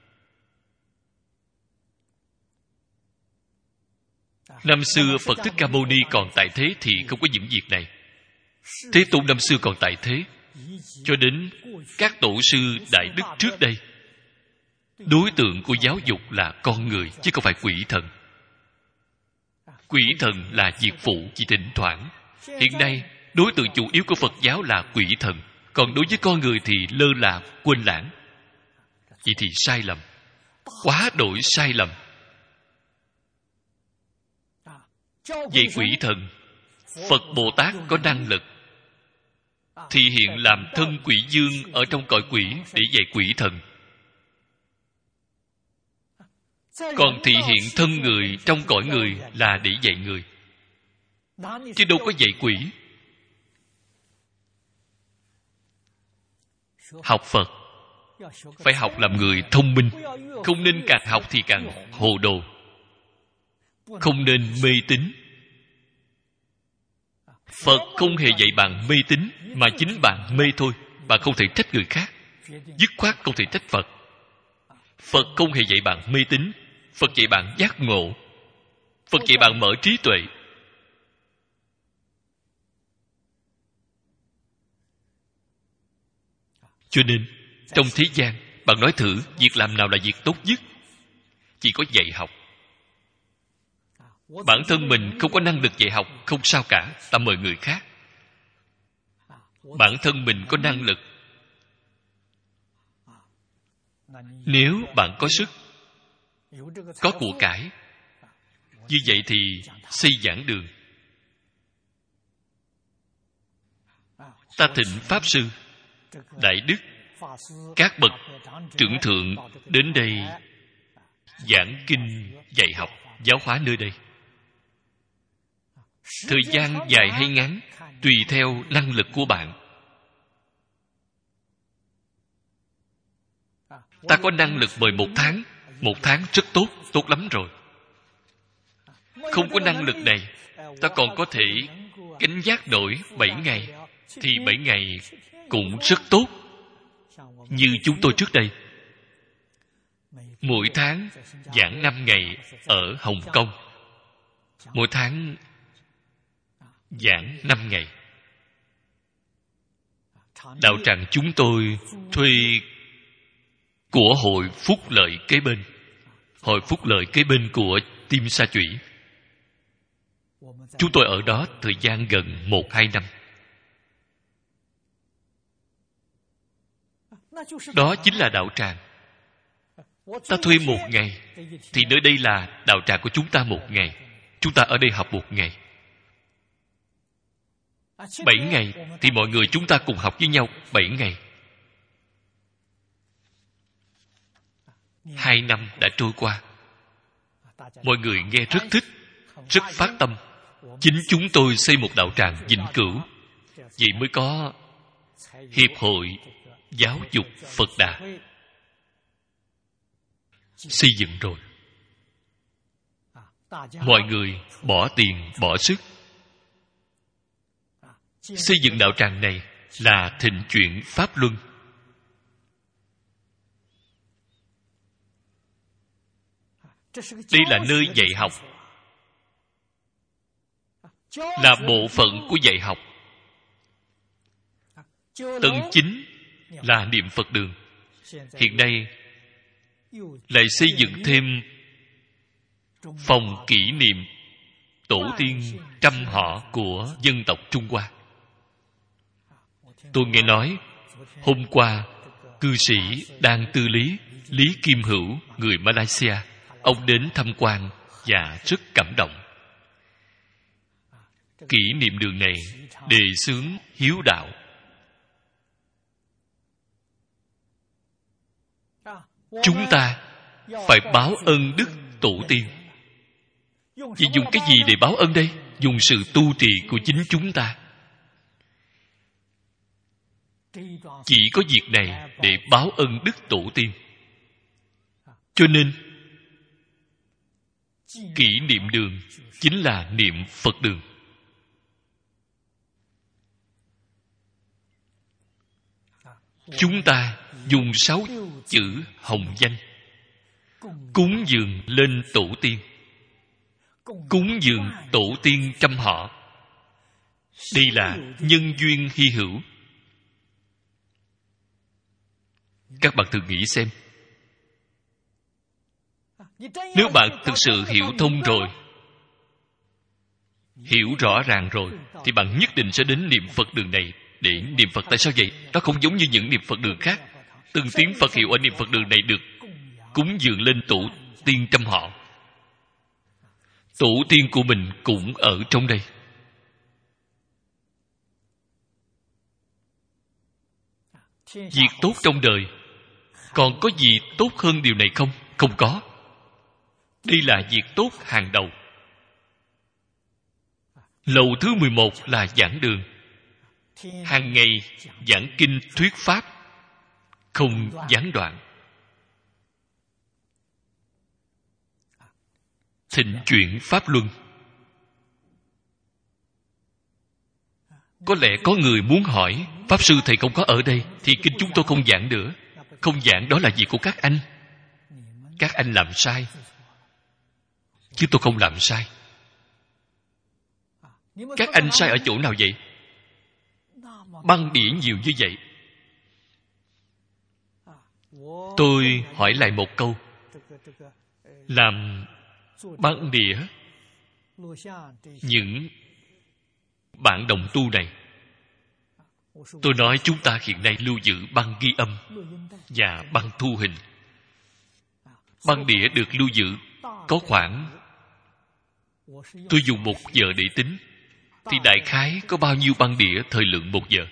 Năm xưa Phật Thích Ca Mâu Ni còn tại thế thì không có những việc này. Thế Tôn năm xưa còn tại thế, cho đến các tổ sư đại đức trước đây, đối tượng của giáo dục là con người, chứ không phải quỷ thần. Quỷ thần là việc phụ, chỉ thỉnh thoảng. Hiện nay, đối tượng chủ yếu của Phật giáo là quỷ thần, còn đối với con người thì lơ là, quên lãng. Vậy thì sai lầm, quá đổi sai lầm. Vậy quỷ thần, Phật Bồ Tát có năng lực thì hiện làm thân quỷ dương ở trong cõi quỷ để dạy quỷ thần, còn thị hiện thân người trong cõi người là để dạy người, chứ đâu có dạy quỷ. Học Phật phải học làm người thông minh, không nên càng học thì càng hồ đồ, không nên mê tín. Phật không hề dạy bạn mê tín, mà chính bạn mê thôi. Bạn không thể trách người khác, dứt khoát không thể trách Phật. Phật không hề dạy bạn mê tín, Phật dạy bạn giác ngộ, Phật dạy bạn mở trí tuệ. Cho nên trong thế gian, bạn nói thử việc làm nào là việc tốt nhất? Chỉ có dạy học. Bản thân mình không có năng lực dạy học, không sao cả, ta mời người khác. Bản thân mình có năng lực, nếu bạn có sức, có của cải, như vậy thì xây giảng đường. Ta thỉnh Pháp Sư, Đại Đức, các bậc trưởng thượng đến đây giảng kinh, dạy học, giáo hóa nơi đây. Thời gian dài hay ngắn tùy theo năng lực của bạn. Ta có năng lực mời 1 tháng, 1 tháng rất tốt, tốt lắm rồi. Không có năng lực này, ta còn có thể gánh vác nổi 7 ngày, thì 7 ngày cũng rất tốt. Như chúng tôi trước đây, mỗi tháng giảng 5 ngày ở Hồng Kông, mỗi tháng giảng 5 ngày. Đạo tràng chúng tôi thuê của hội Phúc Lợi kế bên. Hội Phúc Lợi kế bên của Tim Sa Chủy. Chúng tôi ở đó thời gian gần 1-2 năm. Đó chính là đạo tràng. Ta thuê 1 ngày, thì nơi đây là đạo tràng của chúng ta 1 ngày. Chúng ta ở đây học 1 ngày. 7 ngày thì mọi người chúng ta cùng học với nhau 7 ngày. 2 năm đã trôi qua. Mọi người nghe rất thích, rất phát tâm. Chính chúng tôi xây một đạo tràng vĩnh cửu. Vậy mới có Hiệp hội Giáo dục Phật Đà. Xây dựng rồi. Mọi người bỏ tiền, bỏ sức. Xây dựng đạo tràng này là thịnh chuyển Pháp Luân. Đây là nơi dạy học, là bộ phận của dạy học. Tầng chính là niệm Phật đường. Hiện nay lại xây dựng thêm phòng kỷ niệm tổ tiên trăm họ của dân tộc Trung Hoa. Tôi nghe nói hôm qua cư sĩ đang tư lý Lý Kim Hữu, người Malaysia, ông đến tham quan và rất cảm động. Kỷ niệm đường này đề xướng hiếu đạo. Chúng ta phải báo ân đức tổ tiên. Vậy dùng cái gì để báo ân đây? Dùng sự tu trì của chính chúng ta. Chỉ có việc này để báo ân đức tổ tiên. Cho nên kỷ niệm đường chính là niệm Phật đường. Chúng ta dùng 6 chữ hồng danh cúng dường lên tổ tiên, cúng dường tổ tiên trăm họ. Đây là nhân duyên hy hữu. Các bạn thử nghĩ xem, nếu bạn thực sự hiểu thông rồi, hiểu rõ ràng rồi, thì bạn nhất định sẽ đến niệm Phật đường này để niệm Phật. Tại sao vậy? Nó không giống như những niệm Phật đường khác. Từng tiếng Phật hiệu ở niệm Phật đường này được cúng dường lên tổ tiên trăm họ. Tổ tiên của mình cũng ở trong đây. Việc tốt trong đời còn có gì tốt hơn điều này không? Không có. Đây là việc tốt hàng đầu. Lầu thứ 11 là giảng đường. Hàng ngày giảng kinh thuyết pháp, không gián đoạn. Thịnh chuyển pháp luân. Có lẽ có người muốn hỏi, Pháp Sư thầy không có ở đây thì kinh chúng tôi không giảng nữa. Không giảng đó là việc của các anh. Các anh làm sai, chứ tôi không làm sai. Các anh sai ở chỗ nào vậy? Băng đĩa nhiều như vậy. Tôi hỏi lại một câu. Làm băng đĩa những bản đồng tu này, tôi nói chúng ta hiện nay lưu giữ băng ghi âm và băng thu hình. Băng đĩa được lưu giữ có khoảng, tôi dùng 1 giờ để tính, thì đại khái có bao nhiêu băng đĩa thời lượng 1 giờ?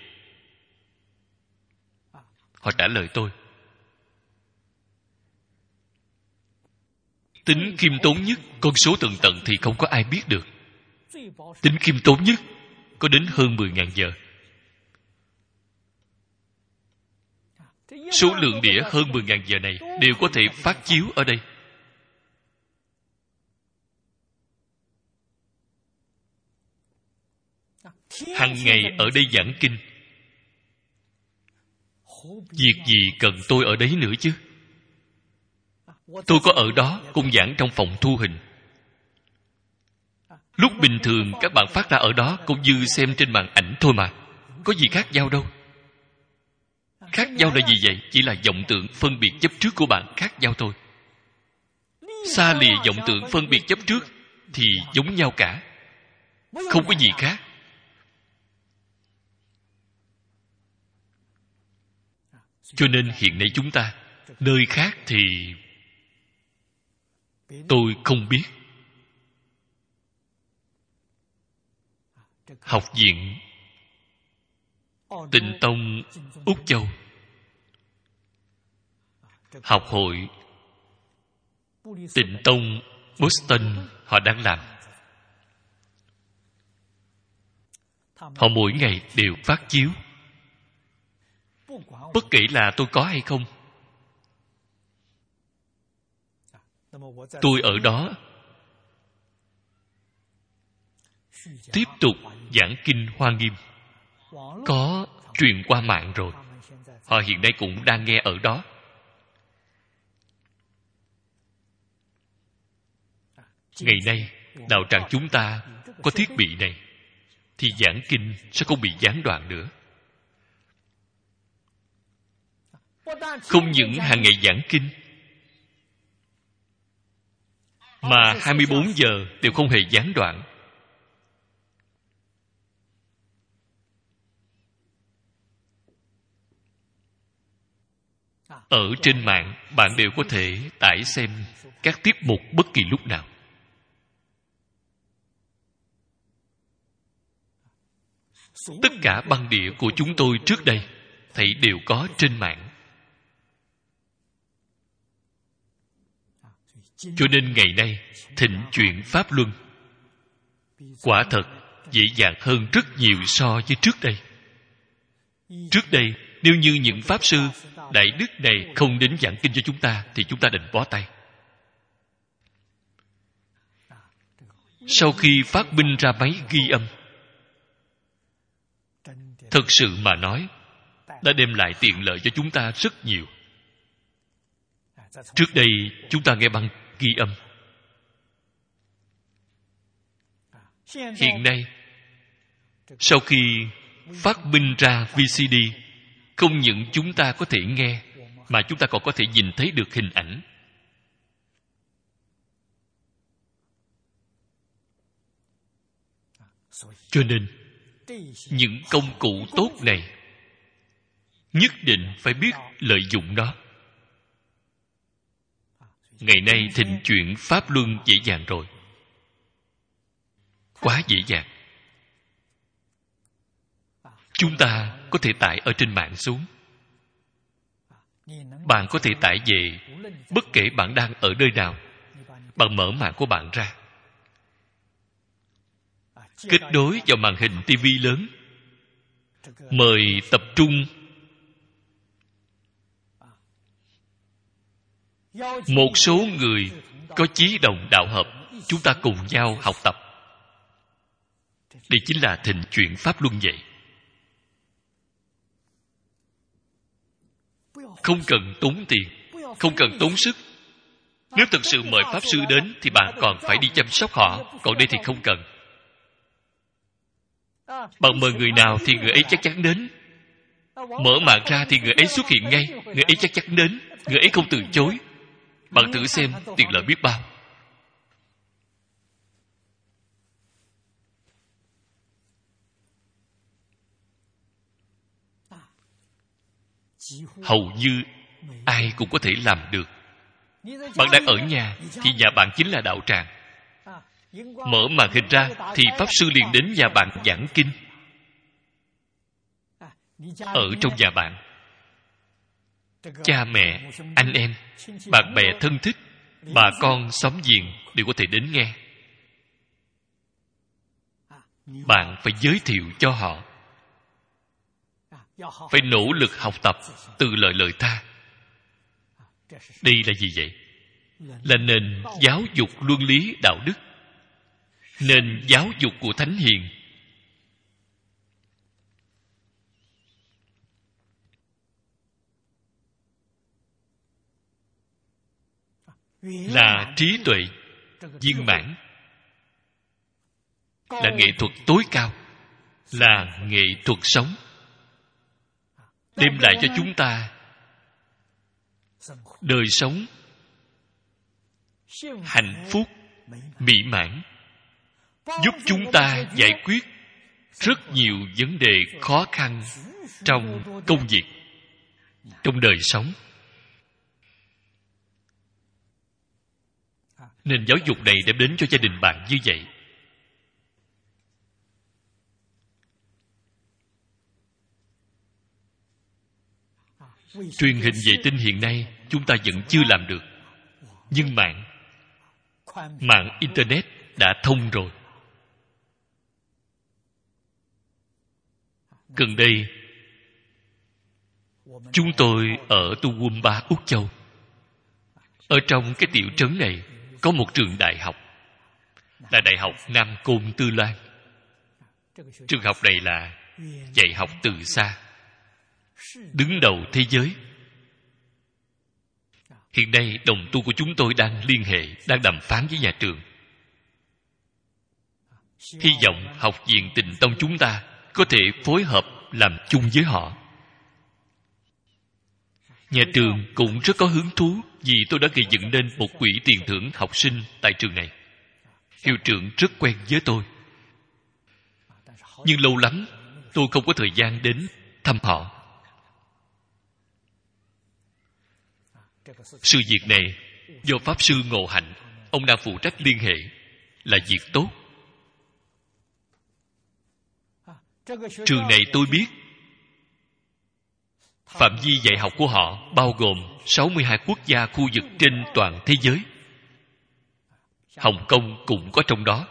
Họ trả lời tôi, tính khiêm tốn nhất, con số tường tận thì không có ai biết được. Tính khiêm tốn nhất có đến hơn 10.000 giờ. Số lượng đĩa hơn 10.000 giờ này đều có thể phát chiếu ở đây. Hằng ngày ở đây giảng kinh. Việc gì cần tôi ở đấy nữa chứ? Tôi có ở đó cũng giảng trong phòng thu hình. Lúc bình thường các bạn phát ra ở đó cũng như xem trên màn ảnh thôi mà. Có gì khác nhau đâu. Khác nhau là gì vậy? Chỉ là vọng tưởng phân biệt chấp trước của bạn khác nhau thôi. Xa lìa vọng tưởng phân biệt chấp trước thì giống nhau cả, không có gì khác. Cho nên hiện nay chúng ta, nơi khác thì tôi không biết. Học viện Tịnh Tông Úc Châu, học hội Tịnh Tông Boston, họ đang làm. Họ mỗi ngày đều phát chiếu. Bất kể là tôi có hay không, tôi ở đó tiếp tục giảng kinh Hoa Nghiêm. Có truyền qua mạng rồi. Họ hiện nay cũng đang nghe ở đó. Ngày nay đạo tràng chúng ta có thiết bị này thì giảng kinh sẽ không bị gián đoạn nữa. Không những hàng ngày giảng kinh, mà 24 giờ đều không hề gián đoạn. Ở trên mạng bạn đều có thể tải xem các tiết mục bất kỳ lúc nào. Tất cả băng đĩa của chúng tôi trước đây thầy đều có trên mạng. Cho nên ngày nay thịnh chuyển Pháp Luân quả thật dễ dàng hơn rất nhiều so với trước đây. Trước đây, nếu như những Pháp Sư Đại Đức này không đến giảng kinh cho chúng ta thì chúng ta đành bó tay. Sau khi phát minh ra máy ghi âm, thực sự mà nói, đã đem lại tiện lợi cho chúng ta rất nhiều. Trước đây chúng ta nghe băng ghi âm. Hiện nay, sau khi phát minh ra VCD, không những chúng ta có thể nghe, mà chúng ta còn có thể nhìn thấy được hình ảnh. Cho nên, những công cụ tốt này nhất định phải biết lợi dụng nó. Ngày nay thịnh chuyển Pháp Luân dễ dàng rồi. Quá dễ dàng. Chúng ta có thể tải ở trên mạng xuống. Bạn có thể tải về bất kể bạn đang ở nơi nào. Bạn mở mạng của bạn ra, kết nối vào màn hình TV lớn, mời tập trung một số người có chí đồng đạo hợp, chúng ta cùng nhau học tập. Đây chính là thịnh chuyển Pháp Luân vậy. Không cần tốn tiền, không cần tốn sức. Nếu thực sự mời Pháp Sư đến thì bạn còn phải đi chăm sóc họ, còn đây thì không cần. Bạn mời người nào thì người ấy chắc chắn đến. Mở mạng ra thì người ấy xuất hiện ngay, người ấy chắc chắn đến, người ấy không từ chối. Bạn thử xem tiện lợi biết bao. Hầu như ai cũng có thể làm được. Bạn đang ở nhà thì nhà bạn chính là đạo tràng. Mở màn hình ra thì Pháp Sư liền đến nhà bạn giảng kinh. Ở trong nhà bạn, cha mẹ, anh em, bạn bè thân thích, bà con xóm giềng đều có thể đến nghe. Bạn phải giới thiệu cho họ, phải nỗ lực học tập từ lời tha. Đây là gì vậy? Là nền giáo dục luân lý đạo đức, nền giáo dục của Thánh Hiền. Là trí tuệ viên mãn, là nghệ thuật tối cao, là nghệ thuật sống, đem lại cho chúng ta đời sống hạnh phúc mỹ mãn, giúp chúng ta giải quyết rất nhiều vấn đề khó khăn trong công việc, trong đời sống. Nền giáo dục này đem đến cho gia đình bạn như vậy. Truyền hình vệ tinh hiện nay chúng ta vẫn chưa làm được, nhưng mạng Internet đã thông rồi. Gần đây, chúng tôi ở Toowoomba, Úc Châu. Ở trong cái tiểu trấn này có một trường đại học, là Đại học Nam Côn Tư Loan. Trường học này là dạy học từ xa, đứng đầu thế giới. Hiện nay đồng tu của chúng tôi đang liên hệ, đang đàm phán với nhà trường. Hy vọng học viện Tịnh Tông chúng ta có thể phối hợp làm chung với họ. Nhà trường cũng rất có hứng thú vì tôi đã gây dựng nên một quỹ tiền thưởng học sinh tại trường này. Hiệu trưởng rất quen với tôi, nhưng lâu lắm tôi không có thời gian đến thăm họ. Sự việc này do Pháp Sư Ngộ Hạnh, ông đang phụ trách liên hệ, là việc tốt. Trường này tôi biết, phạm vi dạy học của họ bao gồm 62 quốc gia khu vực trên toàn thế giới. Hồng Kông cũng có trong đó,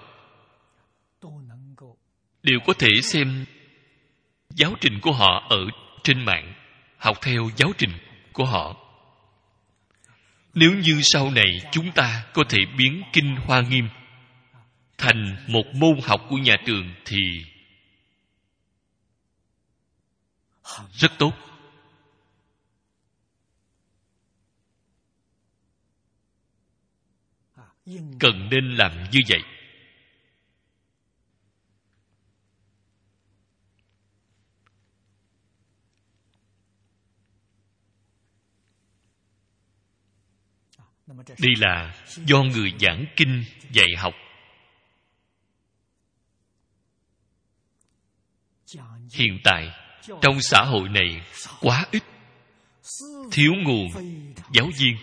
đều có thể xem giáo trình của họ ở trên mạng, học theo giáo trình của họ. Nếu như sau này chúng ta có thể biến Kinh Hoa Nghiêm thành một môn học của nhà trường thì rất tốt. Cần nên làm như vậy. Đây là do người giảng kinh dạy học. Hiện tại trong xã hội này quá ít, thiếu nguồn giáo viên.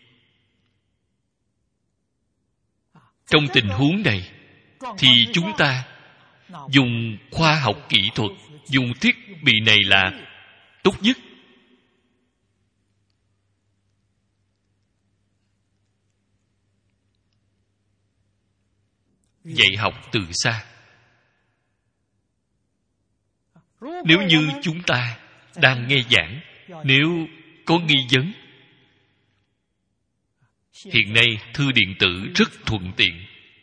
Trong tình huống này thì chúng ta dùng khoa học kỹ thuật, dùng thiết bị này là tốt nhất. Dạy học từ xa. Nếu như chúng ta đang nghe giảng, nếu có nghi vấn, hiện nay thư điện tử rất thuận tiện.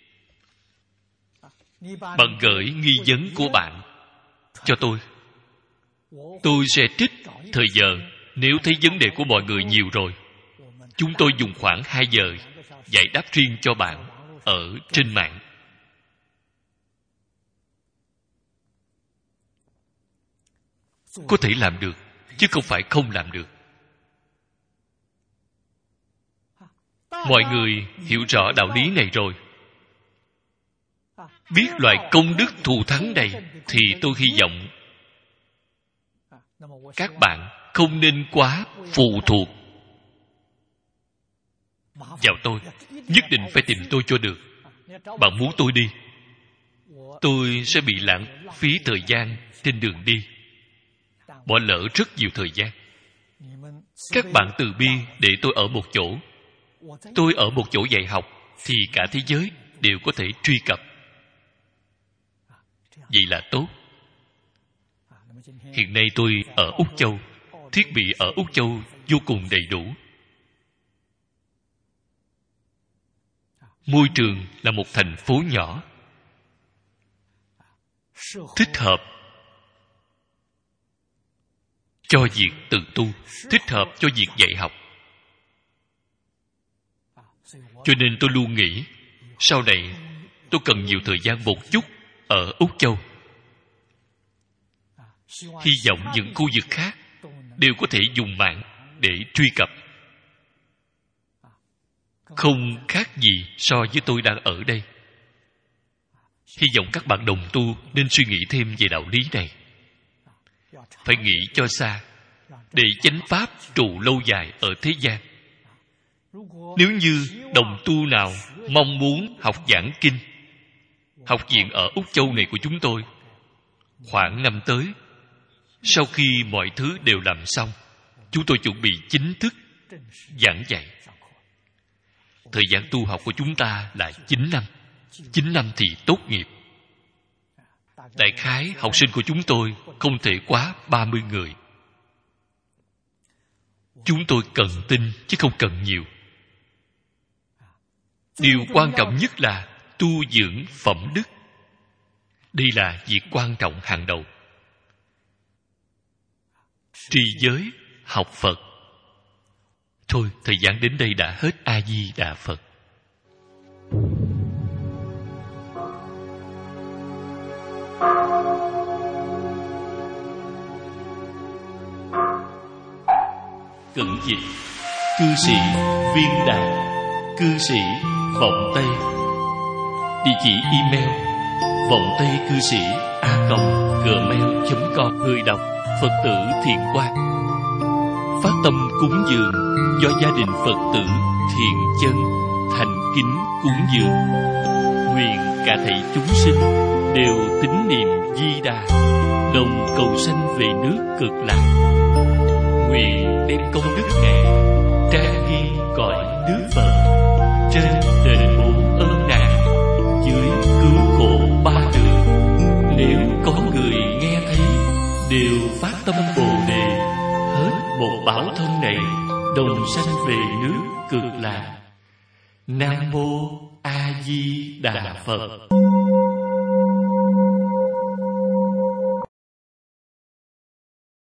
Bạn gửi nghi vấn của bạn cho tôi sẽ trích thời giờ. Nếu thấy vấn đề của mọi người nhiều rồi, chúng tôi dùng khoảng 2 giờ giải đáp riêng cho bạn ở trên mạng. Có thể làm được, chứ không phải không làm được. Mọi người hiểu rõ đạo lý này rồi, biết loại công đức thù thắng này, thì tôi hy vọng các bạn không nên quá phụ thuộc vào tôi. Nhất định phải tìm tôi cho được. Bạn muốn tôi đi, tôi sẽ bị lãng phí thời gian trên đường đi, bỏ lỡ rất nhiều thời gian. Các bạn từ bi để tôi ở một chỗ. Tôi ở một chỗ dạy học thì cả thế giới đều có thể truy cập. Vậy là tốt. Hiện nay tôi ở Úc Châu. Thiết bị ở Úc Châu vô cùng đầy đủ. Môi trường là một thành phố nhỏ, thích hợp cho việc tự tu, thích hợp cho việc dạy học. Cho nên tôi luôn nghĩ sau này tôi cần nhiều thời gian một chút ở Úc Châu. Hy vọng những khu vực khác đều có thể dùng mạng để truy cập. Không khác gì so với tôi đang ở đây. Hy vọng các bạn đồng tu nên suy nghĩ thêm về đạo lý này. Phải nghĩ cho xa, để chánh pháp trụ lâu dài ở thế gian. Nếu như đồng tu nào mong muốn học giảng kinh, học viện ở Úc Châu này của chúng tôi, khoảng năm tới, sau khi mọi thứ đều làm xong, chúng tôi chuẩn bị chính thức giảng dạy. Thời gian tu học của chúng ta là 9 năm. 9 năm thì tốt nghiệp. Đại khái học sinh của chúng tôi không thể quá 30 người. Chúng tôi cần tin chứ không cần nhiều. Điều quan trọng nhất là tu dưỡng phẩm đức. Đây là việc quan trọng hàng đầu. Trì giới, học Phật. Thôi, thời gian đến đây đã hết. A Di Đà Phật. Cận dịch. Cư sĩ Viên Đạt, cư sĩ Vọng Tây. Địa chỉ email vongtaicư sĩ@gmail.com. Người đọc Phật tử Thiện Quang. Phát tâm cúng dường do gia đình Phật tử Thiện Chân thành kính cúng dường. Nguyện cả thảy chúng sinh đều tín niệm Di Đà, đồng cầu sanh về nước Cực Lạc. Nguyện đem công đức này trang nghiêm cõi nước Phật, trên đền bốn ơn này một bảo thân này đồng sanh về nước Cực Lạc. Nam mô A Di Đà Phật.